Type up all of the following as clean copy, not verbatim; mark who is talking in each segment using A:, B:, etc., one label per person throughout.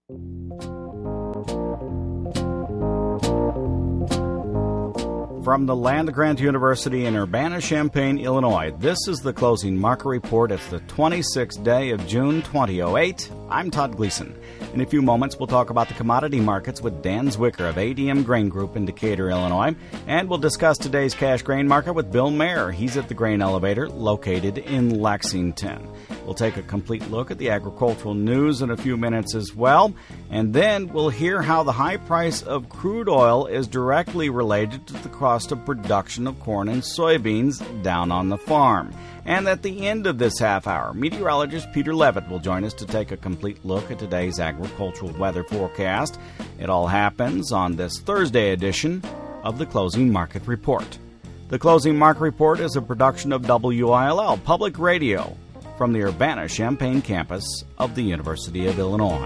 A: From the land-grant University in Urbana-Champaign, Illinois, this is the Closing Market Report. It's the 26th day of June 2008. I'm Todd Gleason. In a few moments, we'll talk about the commodity markets with Dan Zwicker of ADM Grain Group in Decatur, Illinois. And we'll discuss today's cash grain market with Bill Mayer. He's at the Grain Elevator located in Lexington. We'll take a complete look at the agricultural news in a few minutes as well. And then we'll hear how the high price of crude oil is directly related to the cost of production of corn and soybeans down on the farm. And at the end of this half hour, meteorologist Peter Levitt will join us to take a complete look at today's agricultural weather forecast. It all happens on this Thursday edition of the Closing Market Report. The Closing Market Report is a production of WILL Public Radio from the Urbana-Champaign campus of the University of Illinois.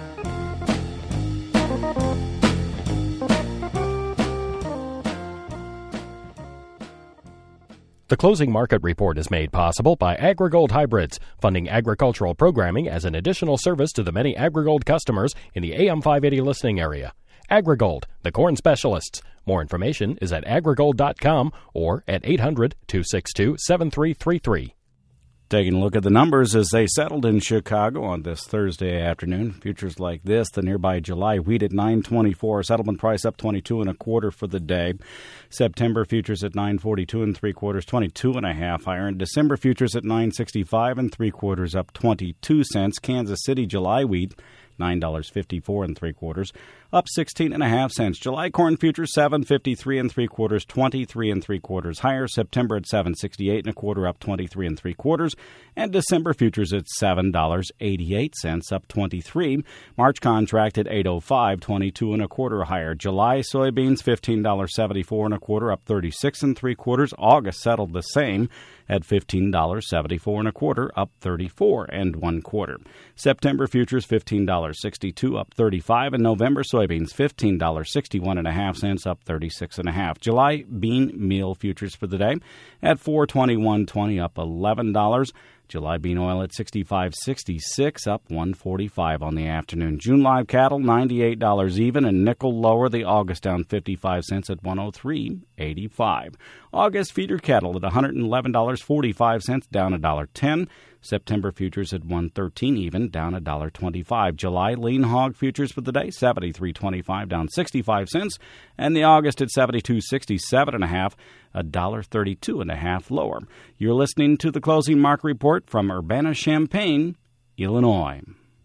B: The Closing Market Report is made possible by AgriGold Hybrids, funding agricultural programming as an additional service to the many AgriGold customers in the AM 580 listening area. AgriGold, the corn specialists. More information is at agrigold.com or at 800-262-7333.
A: Taking a look at the numbers as they settled in Chicago on this Thursday afternoon. Futures like this, the nearby July wheat at $9.24, settlement price up 22 1/4 for the day. September futures at $9.42 3/4, 22 1/2 higher. And December futures at $9.65 3/4, up 22 cents. Kansas City July wheat $9.54 3/4, up 16 1/2 cents. July corn futures $7.53 3/4, 23 3/4 higher. September at $7.68 1/4, up 23 3/4, and December futures at $7.88, up 23. March contract at $8.05, 22 1/4 higher. July soybeans $15.74 1/4, up 36 3/4. August settled the same at $15.74 1/4, up 34 1/4. September futures $15.62, up 35, and November soybeans $15.61 1/2, up 36 1/2. July bean meal futures for the day at $4.2120, up $11. July bean oil at $65.66, up $1.45 on the afternoon. June live cattle $98 even, and nickel lower. The August down 55 cents at $103.85. August feeder cattle at $111.45, down $1.10. September futures at $113 even, down $1.25. July lean hog futures for the day $73.25, down 65 cents, and the August at $72.67 1/2, $1.32 1/2 lower. You're listening to the Closing Market Report from Urbana-Champaign, Illinois.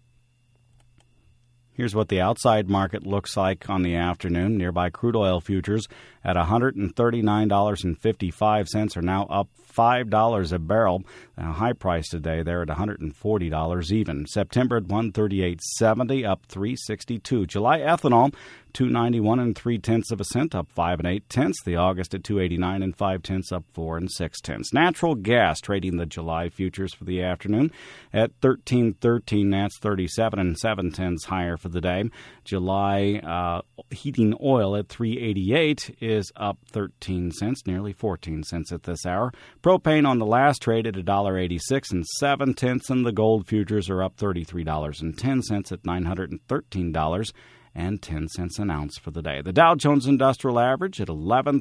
A: Here's what the outside market looks like on the afternoon. Nearby crude oil futures at $139.55 are now up $5 a barrel. A high price today. They're at $140 even. September at $138.70, up $3.62. July ethanol $2.91 3/10 cents, up 5 8/10. The August at $2.89 5/10, up 4 6/10. Natural gas trading the July futures for the afternoon at $13.13. That's 37 7/10 higher for the day. July heating oil at $3.88 is up 13 cents, nearly 14 cents at this hour. Propane on the last trade at $1.86 7/10, and the gold futures are up $33.10 at $913.10 an ounce for the day. The Dow Jones Industrial Average at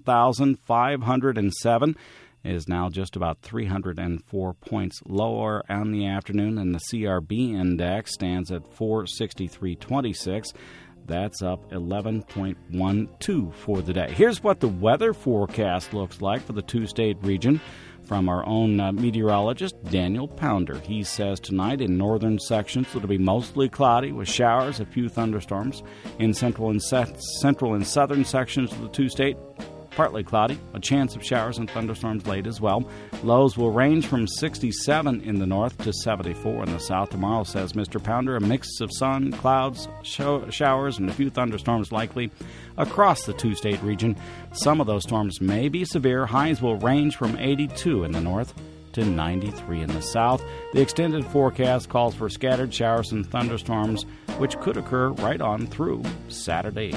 A: 11,507 is now just about 304 points lower on the afternoon, and the CRB index stands at 463.26. That's up 11.12 for the day. Here's what the weather forecast looks like for the two-state region from our own meteorologist, Daniel Pounder. He says tonight in northern sections it'll be mostly cloudy with showers, a few thunderstorms. In central and southern sections of the two-state, partly cloudy, a chance of showers and thunderstorms late as well. Lows will range from 67 in the north to 74 in the south. Tomorrow, says Mr. Pounder, a mix of sun, clouds, showers, and a few thunderstorms likely across the two-state region. Some of those storms may be severe. Highs will range from 82 in the north to 93 in the south. The extended forecast calls for scattered showers and thunderstorms, which could occur right on through Saturday.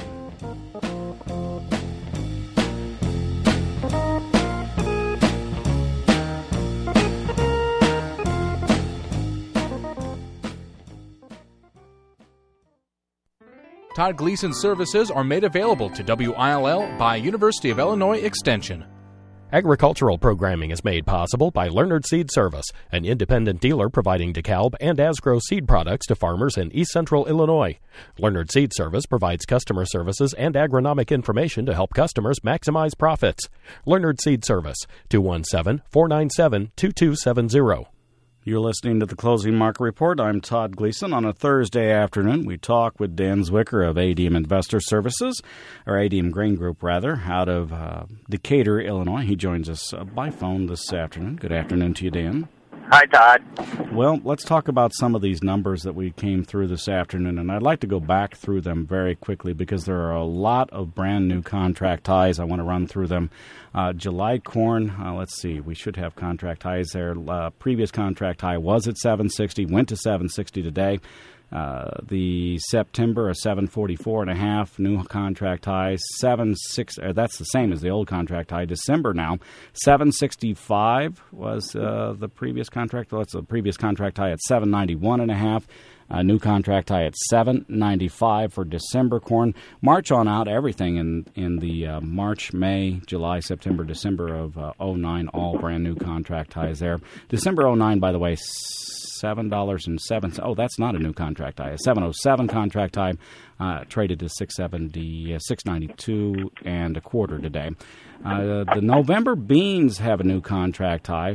C: Todd Gleason services are made available to WILL by University of Illinois Extension.
B: Agricultural programming is made possible by Leonard Seed Service, an independent dealer providing DeKalb and Asgrow seed products to farmers in East Central Illinois. Leonard Seed Service provides customer services and agronomic information to help customers maximize profits. Leonard Seed Service, 217-497-2270.
A: You're listening to the Closing Market Report. I'm Todd Gleason. On a Thursday afternoon, we talk with Dan Zwicker of ADM Investor Services, or ADM Grain Group, rather, out of Decatur, Illinois. He joins us by phone this afternoon. Good afternoon to you, Dan.
D: Hi, Todd.
A: Well, let's talk about some of these numbers that we came through this afternoon, and I'd like to go back through them very quickly because there are a lot of brand-new contract highs. I want to run through them. July corn, let's see, we should have contract highs there. Previous contract high was at 760, went to 760 today. The September, a 744.5, new contract high, 76. That's the same as the old contract high. December now, 765 was the previous contract. Well, that's the previous contract high at 791.5. New contract high at 795 for December corn. March on out, everything in the March, May, July, September, December of 09, all brand new contract highs there. December 09, by the way, $7.07. Oh, that's not a new contract high. A 707 contract high, traded to 692 and a quarter today. The November beans have a new contract high,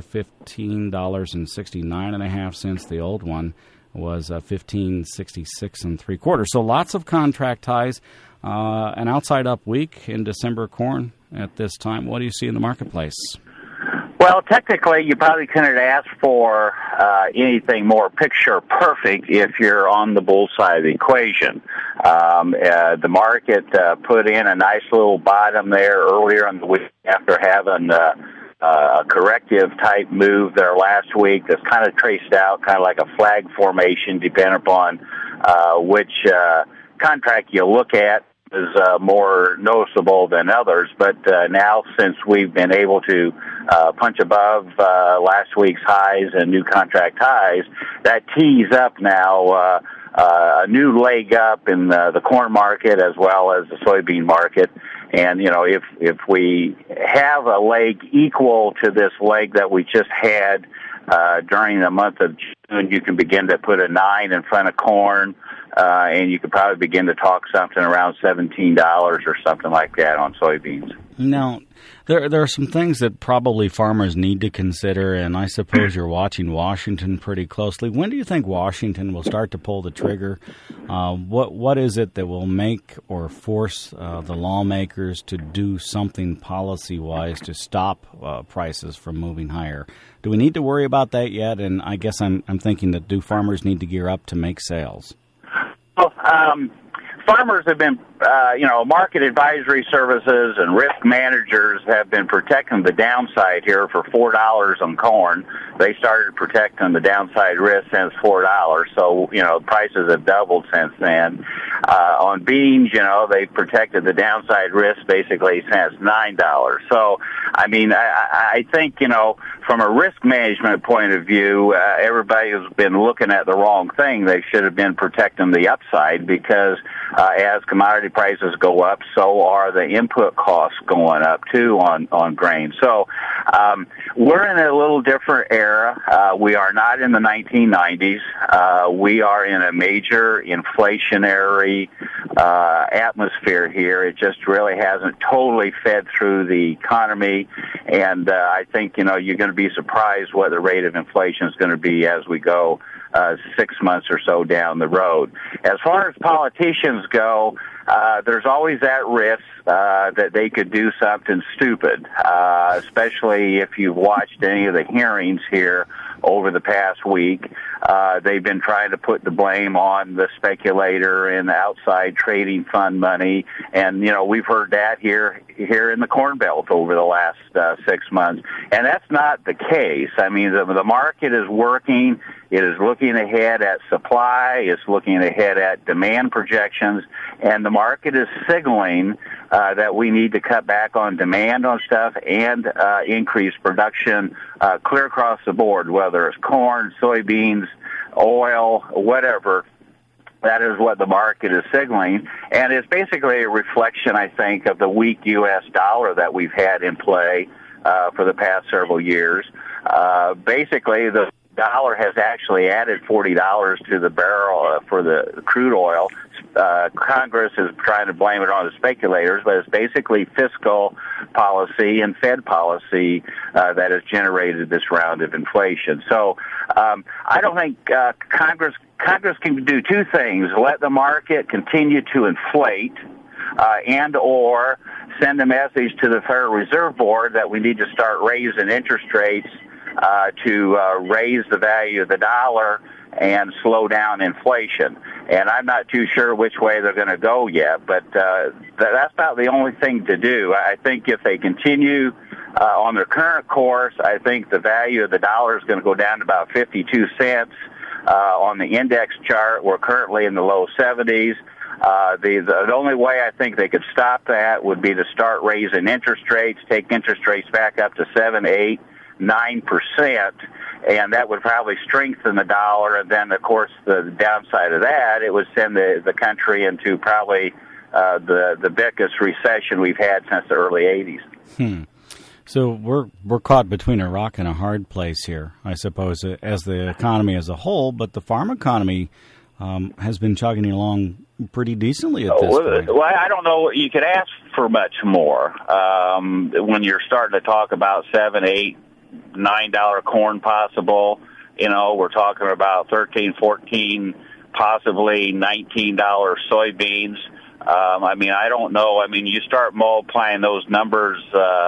A: $15.69.5. The old one was $15.66 and three quarters. So lots of contract highs. An outside up week in December corn at this time. What do you see in the marketplace?
D: Well, technically, you probably couldn't ask for anything more picture perfect if you're on the bull side of the equation. The market put in a nice little bottom there earlier in the week after having a corrective type move there last week that's kind of traced out, kind of like a flag formation, depending upon which contract you look at is more noticeable than others. But now, since we've been able to punch above last week's highs and new contract highs, that tees up now a new leg up in the corn market as well as the soybean market. And, you know, if we have a leg equal to this leg that we just had during the month of June, you can begin to put a 9 in front of corn, and you could probably begin to talk something around $17 or something like that on soybeans.
A: Now, there are some things that probably farmers need to consider, and I suppose you're watching Washington pretty closely. When do you think Washington will start to pull the trigger? What is it that will make or force the lawmakers to do something policy-wise to stop prices from moving higher? Do we need to worry about that yet? And I guess I'm thinking that do farmers need to gear up to make sales?
D: Well, farmers have been, market advisory services and risk managers have been protecting the downside here for $4 on corn. They started protecting the downside risk since $4, so, prices have doubled since then. On beans, they've protected the downside risk basically since $9. So, I think, from a risk management point of view, everybody has been looking at the wrong thing. They should have been protecting the upside because as commodity prices go up, so are the input costs going up too on grain. So we're in a little different era. We are not in the 1990s. We are in a major inflationary atmosphere here. It just really hasn't totally fed through the economy, and I think you're going to be surprised what the rate of inflation is going to be as we go 6 months or so down the road. As far as politicians go, there's always that risk that they could do something stupid, especially if you've watched any of the hearings here over the past week. They've been trying to put the blame on the speculator and the outside trading fund money, and we've heard that here in the Corn Belt over the last 6 months, and that's not the case. The market is working. It is looking ahead at supply. It's looking ahead at demand projections, and the market is signaling that we need to cut back on demand on stuff and increase production clear across the board, whether it's corn, soybeans, oil, whatever. That is what the market is signaling, and it's basically a reflection, I think, of the weak U.S. dollar that we've had in play for the past several years. Basically, the dollar has actually added $40 to the barrel for the crude oil. Congress is trying to blame it on the speculators, but it's basically fiscal policy and Fed policy that has generated this round of inflation. So I don't think Congress can do two things: let the market continue to inflate, and or send a message to the Federal Reserve Board that we need to start raising interest rates to raise the value of the dollar and slow down inflation. And I'm not too sure which way they're going to go yet, but that's about the only thing to do. I think if they continue on their current course, I think the value of the dollar is going to go down to about 52 cents. On the index chart, we're currently in the low 70s. The only way I think they could stop that would be to start raising interest rates, take interest rates back up to 7, 8, 9%, and that would probably strengthen the dollar. And then, of course, the downside of that, it would send the country into probably the biggest recession we've had since the early 80s.
A: So we're caught between a rock and a hard place here, I suppose, as the economy as a whole. But the farm economy has been chugging along pretty decently at this point.
D: Well, I don't know. You could ask for much more when you're starting to talk about $7, $8, $9 corn possible. You know, we're talking about $13, $14, possibly $19 soybeans. I mean, I don't know. I mean, you start multiplying those numbers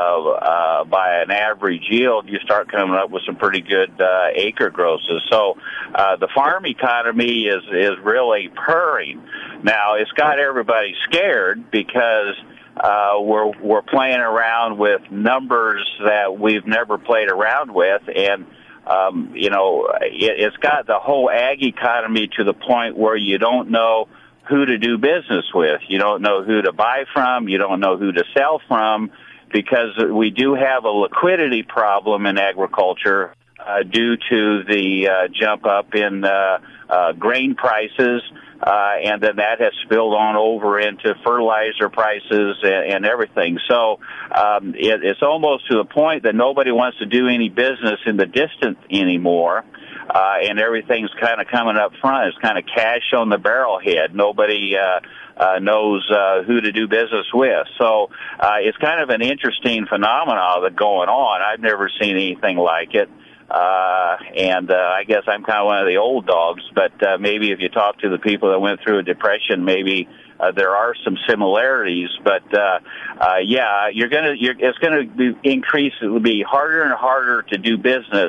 D: by an average yield, you start coming up with some pretty good acre grosses. So the farm economy is really purring. Now, it's got everybody scared because we're playing around with numbers that we've never played around with, and you know, it's got the whole ag economy to the point where you don't know who to do business with. You don't know who to buy from. You don't know who to sell from, because we do have a liquidity problem in agriculture due to the jump up in grain prices, and then that has spilled on over into fertilizer prices and everything. So it's almost to the point that nobody wants to do any business in the distance anymore. And everything's kind of coming up front. It's kind of cash on the barrelhead. Nobody knows who to do business with. So it's kind of an interesting phenomenon that's going on. I've never seen anything like it. And I guess I'm kind of one of the old dogs, but maybe if you talk to the people that went through a depression, maybe there are some similarities. But yeah, it's going to increase. It will be harder and harder to do business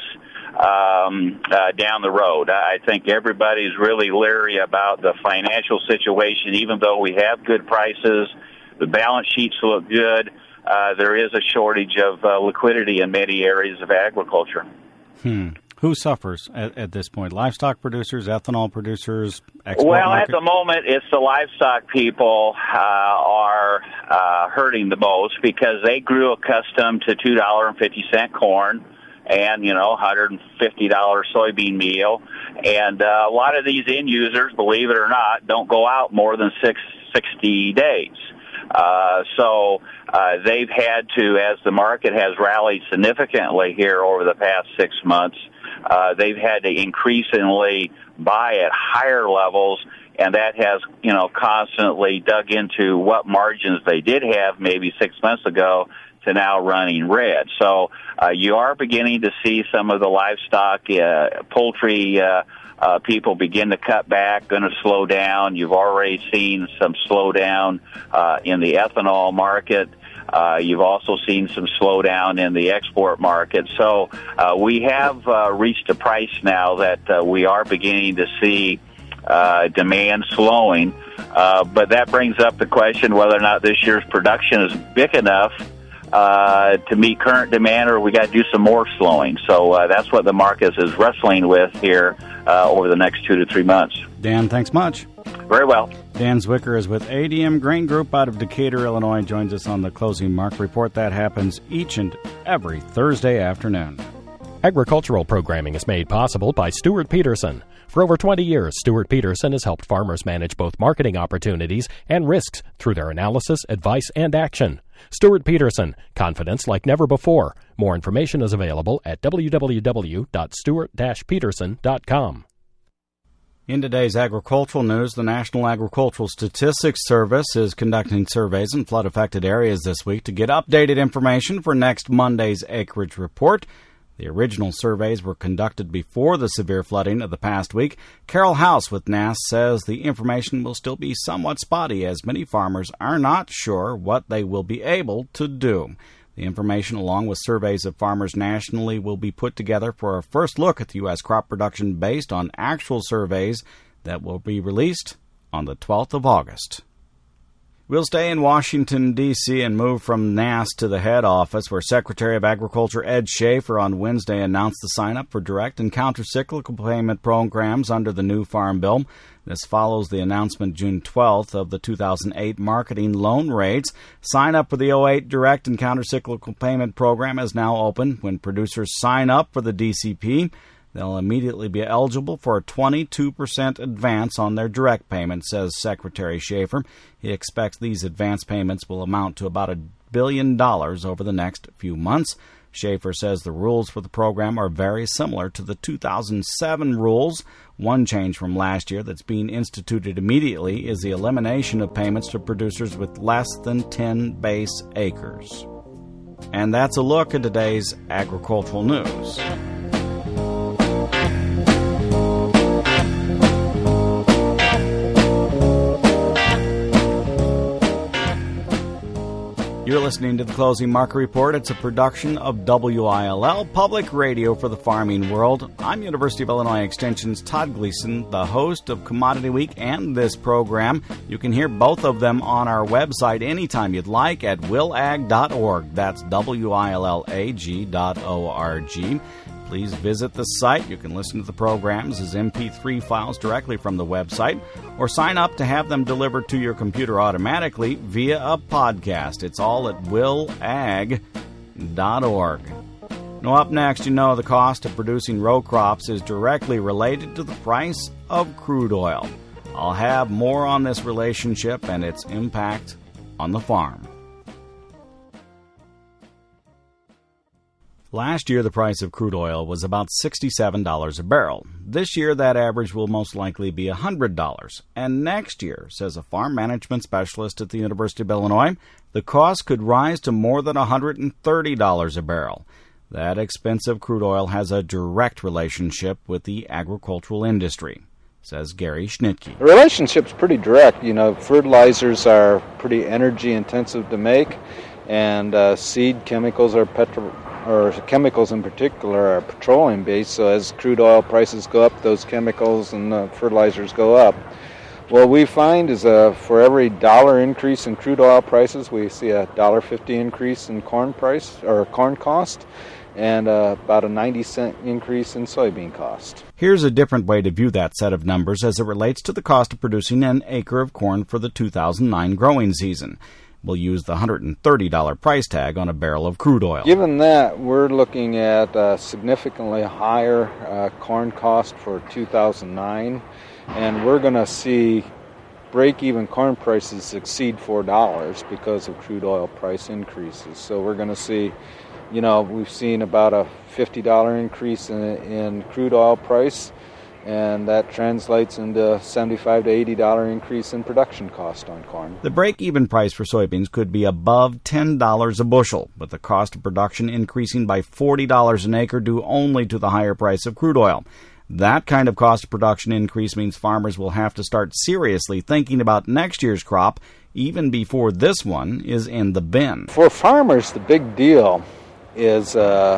D: down the road. I think everybody's really leery about the financial situation. Even though we have good prices, the balance sheets look good, there is a shortage of liquidity in many areas of agriculture.
A: Who suffers at this point? Livestock producers, ethanol producers, export
D: Well,
A: market?
D: at the moment, it's the livestock people are hurting the most, because they grew accustomed to $2.50 corn and, you know, $150 soybean meal. And a lot of these end users, believe it or not, don't go out more than 60 days. So they've had to, as the market has rallied significantly here over the past 6 months, they've had to increasingly buy at higher levels, and that has, you know, constantly dug into what margins they did have maybe 6 months ago to now running red. So you are beginning to see some of the livestock, poultry people begin to cut back, going to slow down. You've already seen some slowdown in the ethanol market. You've also seen some slowdown in the export market. So we have reached a price now that we are beginning to see demand slowing. But that brings up the question whether or not this year's production is big enough to meet current demand, or we got to do some more slowing. So that's what the market is wrestling with here over the next 2 to 3 months.
A: Dan, thanks much.
D: Very well.
A: Dan Zwicker is with ADM Grain Group out of Decatur, Illinois, joins us on the Closing Market Report. That happens each and every Thursday afternoon.
B: Agricultural programming is made possible by Stuart Peterson. For over 20 years, Stuart Peterson has helped farmers manage both marketing opportunities and risks through their analysis, advice, and action. Stuart Peterson, confidence like never before. More information is available at www.stuart-peterson.com.
A: In today's agricultural news, the National Agricultural Statistics Service is conducting surveys in flood-affected areas this week to get updated information for next Monday's acreage report. The original surveys were conducted before the severe flooding of the past week. Carol House with NASS says the information will still be somewhat spotty as many farmers are not sure what they will be able to do. The information, along with surveys of farmers nationally, will be put together for a first look at the U.S. crop production based on actual surveys that will be released on the 12th of August. We'll stay in Washington, D.C. and move from NASS to the head office, where Secretary of Agriculture Ed Schafer on Wednesday announced the sign-up for direct and countercyclical payment programs under the new Farm Bill. This follows the announcement June 12th of the 2008 marketing loan rates. Sign-up for the 2008 direct and countercyclical payment program is now open. When producers sign up for the DCP, they'll immediately be eligible for a 22% advance on their direct payment, says Secretary Schafer. He expects these advance payments will amount to about $1 billion over the next few months. Schafer says the rules for the program are very similar to the 2007 rules. One change from last year that's being instituted immediately is the elimination of payments to producers with less than 10 base acres. And that's a look at today's agricultural news. You're listening to the Closing Market Report. It's a production of WILL, Public Radio for the Farming World. I'm University of Illinois Extension's Todd Gleason, the host of Commodity Week and this program. You can hear both of them on our website anytime you'd like at willag.org. That's WILLAG.org. Please visit the site. You can listen to the programs as MP3 files directly from the website or sign up to have them delivered to your computer automatically via a podcast. It's all at willag.org. Now, up next, the cost of producing row crops is directly related to the price of crude oil. I'll have more on this relationship and its impact on the farm. Last year, the price of crude oil was about $67 a barrel. This year, that average will most likely be $100. And next year, says a farm management specialist at the University of Illinois, the cost could rise to more than $130 a barrel. That expensive crude oil has a direct relationship with the agricultural industry, says Gary Schnitke.
E: The relationship's pretty direct. Fertilizers are pretty energy intensive to make, and seed chemicals are chemicals in particular are petroleum based, so as crude oil prices go up, those chemicals and fertilizers go up. What we find is for every $1 increase in crude oil prices, we see a $1.50 increase in corn price or corn cost, and about a 90-cent increase in soybean cost.
A: Here's a different way to view that set of numbers as it relates to the cost of producing an acre of corn for the 2009 growing season. We'll use the $130 price tag on a barrel of crude oil.
E: Given that, we're looking at a significantly higher corn cost for 2009, and we're going to see break-even corn prices exceed $4 because of crude oil price increases. So we're going to see, we've seen about a $50 increase in crude oil price, and that translates into $75 to $80 increase in production cost on corn.
A: The break-even price for soybeans could be above $10 a bushel, with the cost of production increasing by $40 an acre due only to the higher price of crude oil. That kind of cost of production increase means farmers will have to start seriously thinking about next year's crop even before this one is in the bin.
E: For farmers, the big deal is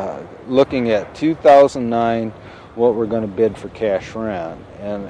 E: looking at 2009, what we're going to bid for cash rent. And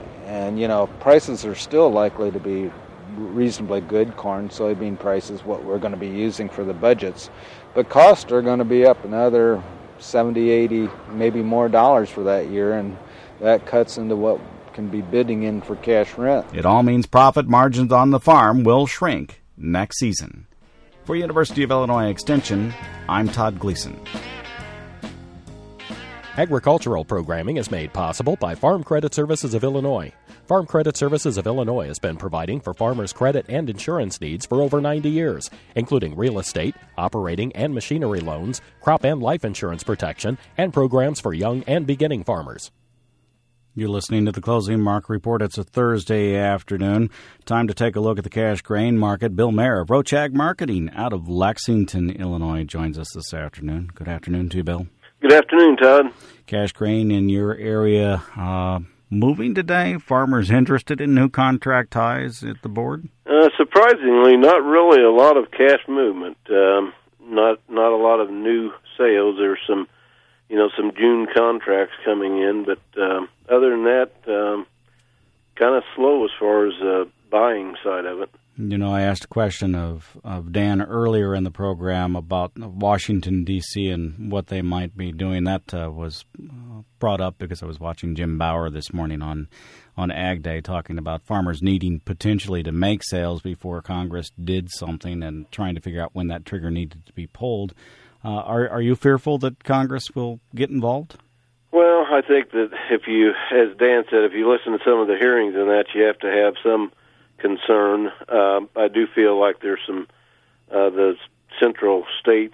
E: prices are still likely to be reasonably good. Corn, soybean prices, what we're going to be using for the budgets. But costs are going to be up another 70, 80, maybe more dollars for that year, and that cuts into what can be bidding in for cash rent.
A: It all means profit margins on the farm will shrink next season. For University of Illinois Extension, I'm Todd Gleason.
B: Agricultural programming is made possible by Farm Credit Services of Illinois. Farm Credit Services of Illinois has been providing for farmers' credit and insurance needs for over 90 years, including real estate, operating and machinery loans, crop and life insurance protection, and programs for young and beginning farmers.
A: You're listening to the Closing Market Report. It's a Thursday afternoon. Time to take a look at the cash grain market. Bill Mayer of Roach Ag Marketing out of Lexington, Illinois, joins us this afternoon. Good afternoon to you, Bill.
F: Good afternoon, Todd.
A: Cash grain in your area moving today? Farmers interested in new contract ties at the board?
F: Surprisingly, not really a lot of cash movement. Not a lot of new sales. There's some June contracts coming in, but other than that, kind of slow as far as buying side of it.
A: I asked a question of Dan earlier in the program about Washington, D.C. and what they might be doing. That was brought up because I was watching Jim Bauer this morning on Ag Day talking about farmers needing potentially to make sales before Congress did something and trying to figure out when that trigger needed to be pulled. Are you fearful that Congress will get involved?
F: Well, I think that as Dan said, if you listen to some of the hearings and that, you have to have some concern. I do feel like there's some, the central states,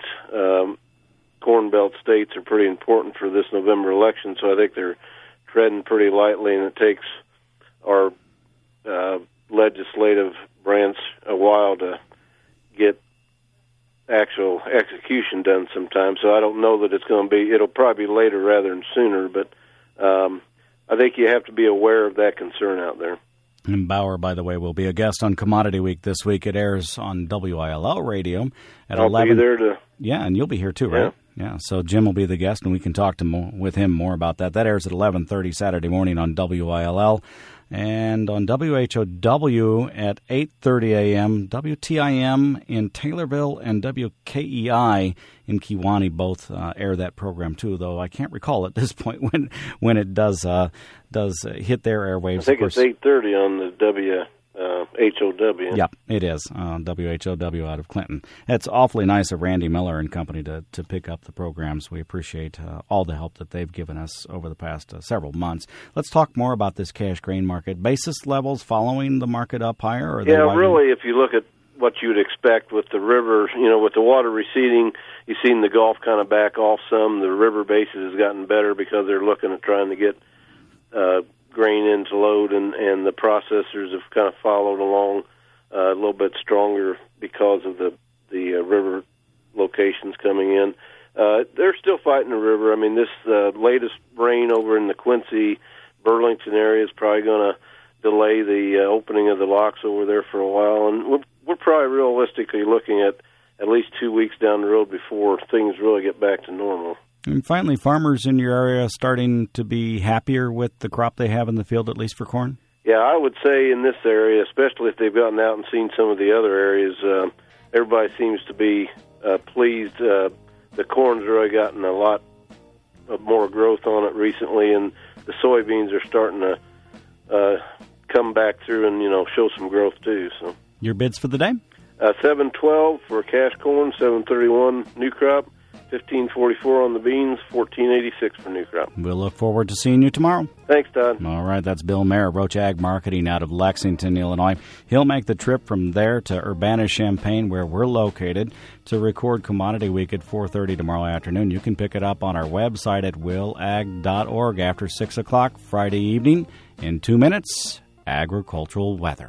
F: Corn Belt states are pretty important for this November election, so I think they're treading pretty lightly, and it takes our legislative branch a while to get actual execution done sometimes, so I don't know that it'll probably be later rather than sooner, but I think you have to be aware of that concern out there.
A: And Bauer, by the way, will be a guest on Commodity Week this week. It airs on WILL Radio at 11.
F: I'll be there
A: Yeah, and you'll be here too, right? Yeah. So Jim will be the guest, and we can talk with him more about that. That airs at 11:30 Saturday morning on WILL. And on WHOW at 8:30 a.m., WTIM in Taylorville and WKEI in Kewanee both air that program too, though I can't recall at this point when it does hit their airwaves.
F: I think it's 8:30 on the WHOW.
A: Yeah, it is. WHOW out of Clinton. It's awfully nice of Randy Miller and company to pick up the programs. We appreciate all the help that they've given us over the past several months. Let's talk more about this cash grain market. Basis levels following the market up higher? Or
F: really, if you look at what you would expect with the river, with the water receding, you've seen the Gulf kind of back off some. The river basis has gotten better because they're looking at trying to get grain into load, and the processors have kind of followed along a little bit stronger because of the river locations coming in. They're still fighting the river. I mean, this latest rain over in the Quincy, Burlington area is probably going to delay the opening of the locks over there for a while, and we're probably realistically looking at least 2 weeks down the road before things really get back to normal.
A: And finally, farmers in your area starting to be happier with the crop they have in the field, at least for corn?
F: Yeah, I would say in this area, especially if they've gotten out and seen some of the other areas, everybody seems to be pleased. The corn's really gotten a lot more growth on it recently, and the soybeans are starting to come back through and, show some growth too. So,
A: your bids for the day?
F: 712 for cash corn, 731 new crop. 1544 on the beans, 1486 for new crop.
A: We'll look forward to seeing you tomorrow.
F: Thanks, Todd.
A: All right, that's Bill Mayer, Roach Ag Marketing out of Lexington, Illinois. He'll make the trip from there to Urbana-Champaign, where we're located, to record Commodity Week at 4:30 tomorrow afternoon. You can pick it up on our website at willag.org after 6 o'clock Friday evening. In 2 minutes, agricultural weather.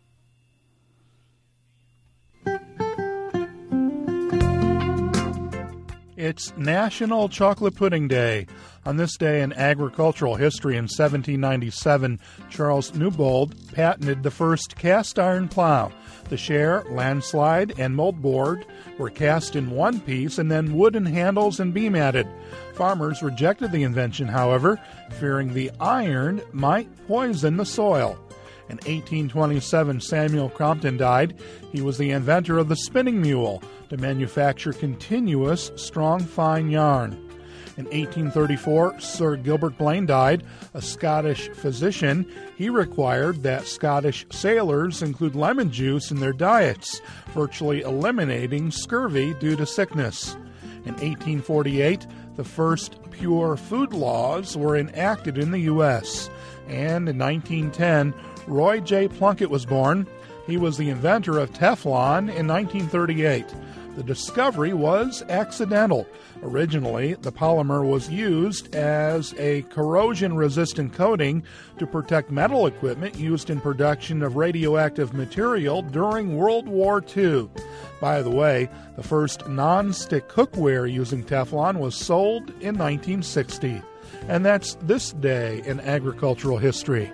G: It's National Chocolate Pudding Day. On this day in agricultural history in 1797, Charles Newbold patented the first cast iron plow. The share, landslide, and moldboard were cast in one piece and then wooden handles and beam added. Farmers rejected the invention, however, fearing the iron might poison the soil. In 1827, Samuel Crompton died. He was the inventor of the spinning mule to manufacture continuous, strong, fine yarn. In 1834, Sir Gilbert Blaine died, a Scottish physician. He required that Scottish sailors include lemon juice in their diets, virtually eliminating scurvy due to sickness. In 1848, the first pure food laws were enacted in the U.S. And in 1910, Roy J. Plunkett was born. He was the inventor of Teflon in 1938. The discovery was accidental. Originally, the polymer was used as a corrosion-resistant coating to protect metal equipment used in production of radioactive material during World War II. By the way, the first non-stick cookware using Teflon was sold in 1960. And that's this day in agricultural history.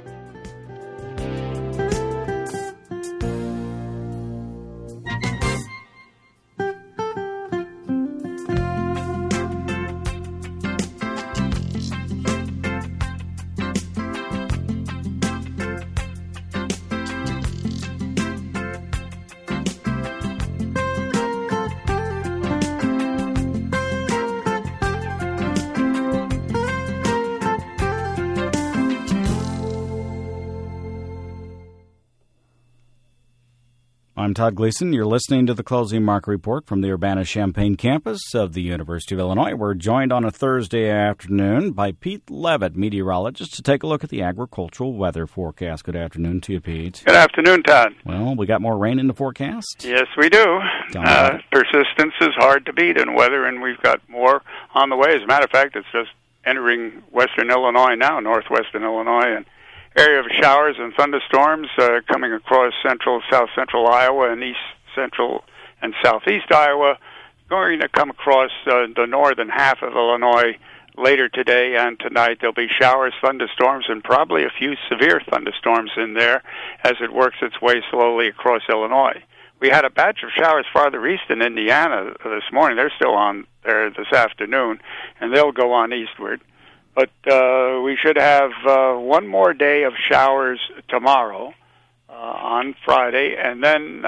A: I'm Todd Gleason. You're listening to the Closing Market Report from the Urbana-Champaign campus of the University of Illinois. We're joined on a Thursday afternoon by Pete Levitt, meteorologist, to take a look at the agricultural weather forecast. Good afternoon to you, Pete.
H: Good afternoon, Todd.
A: Well, we got more rain in the forecast?
H: Yes, we do. Persistence is hard to beat in weather, and we've got more on the way. As a matter of fact, it's just entering western Illinois now, northwestern Illinois, and area of showers and thunderstorms coming across south-central Iowa and east-central and southeast Iowa, going to come across the northern half of Illinois later today and tonight. There'll be showers, thunderstorms, and probably a few severe thunderstorms in there as it works its way slowly across Illinois. We had a batch of showers farther east in Indiana this morning. They're still on there this afternoon, and they'll go on eastward. But we should have one more day of showers tomorrow on Friday, and then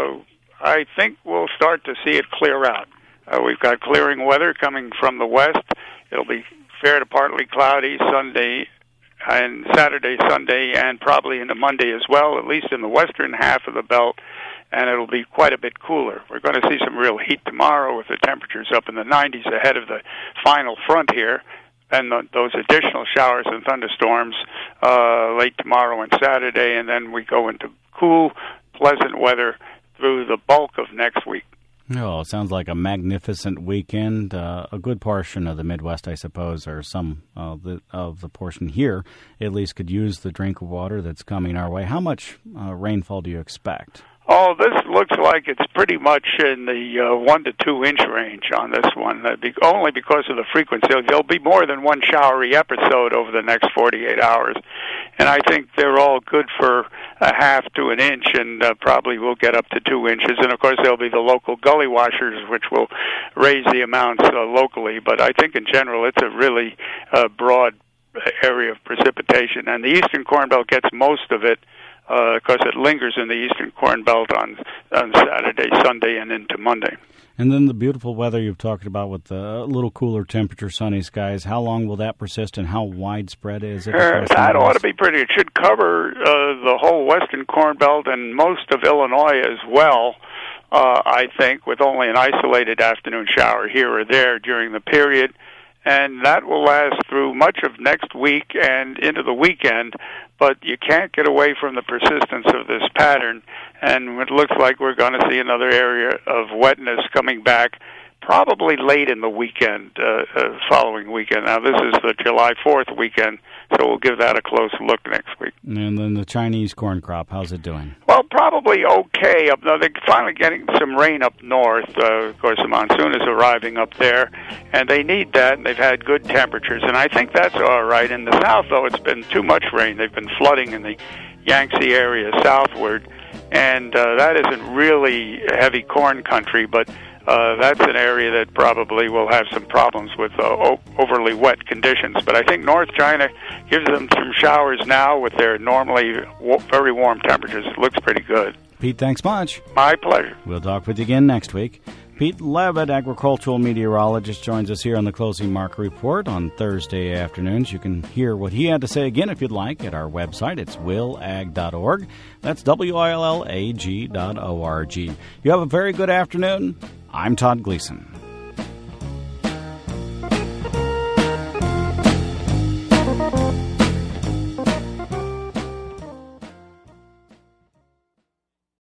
H: I think we'll start to see it clear out. We've got clearing weather coming from the west. It'll be fair to partly cloudy Sunday and Saturday, Sunday, and probably into Monday as well, at least in the western half of the belt, and it'll be quite a bit cooler. We're going to see some real heat tomorrow with the temperatures up in the 90s ahead of the final front here. And those additional showers and thunderstorms late tomorrow and Saturday, and then we go into cool, pleasant weather through the bulk of next week.
A: Oh, it sounds like a magnificent weekend. A good portion of the Midwest, I suppose, or some of the portion here, at least, could use the drink of water that's coming our way. How much rainfall do you expect?
H: Oh, this looks like it's pretty much in the 1 to 2 inch range on this one, only because of the frequency. There'll be more than one showery episode over the next 48 hours, and I think they're all good for a half to an inch, and probably will get up to 2 inches. And, of course, there'll be the local gully washers, which will raise the amounts locally. But I think, in general, it's a really broad area of precipitation, and the eastern Corn Belt gets most of it, because it lingers in the eastern Corn Belt on Saturday, Sunday, and into Monday.
A: And then the beautiful weather you've talked about with the little cooler temperature, sunny skies, how long will that persist and how widespread is it?
H: That ought to be pretty. It should cover the whole western Corn Belt and most of Illinois as well, I think, with only an isolated afternoon shower here or there during the period. And that will last through much of next week and into the weekend, but you can't get away from the persistence of this pattern, and it looks like we're going to see another area of wetness coming back probably late in the weekend, following weekend. Now, this is the July 4th weekend, so we'll give that a close look next week.
A: And then the Chinese corn crop, how's it doing?
H: Well, probably okay. They're finally getting some rain up north. Of course, the monsoon is arriving up there, and they need that, and they've had good temperatures, and I think that's all right. In the south, though, it's been too much rain. They've been flooding in the Yangtze area southward, and that isn't really heavy corn country, but that's an area that probably will have some problems with overly wet conditions. But I think North China gives them some showers now with their normally very warm temperatures. It looks pretty good.
A: Pete, thanks much.
H: My pleasure.
A: We'll talk with you again next week. Pete Levitt, agricultural meteorologist, joins us here on the Closing Market Report on Thursday afternoons. You can hear what he had to say again if you'd like at our website. It's willag.org. That's willag.org. You have a very good afternoon. I'm Todd Gleason.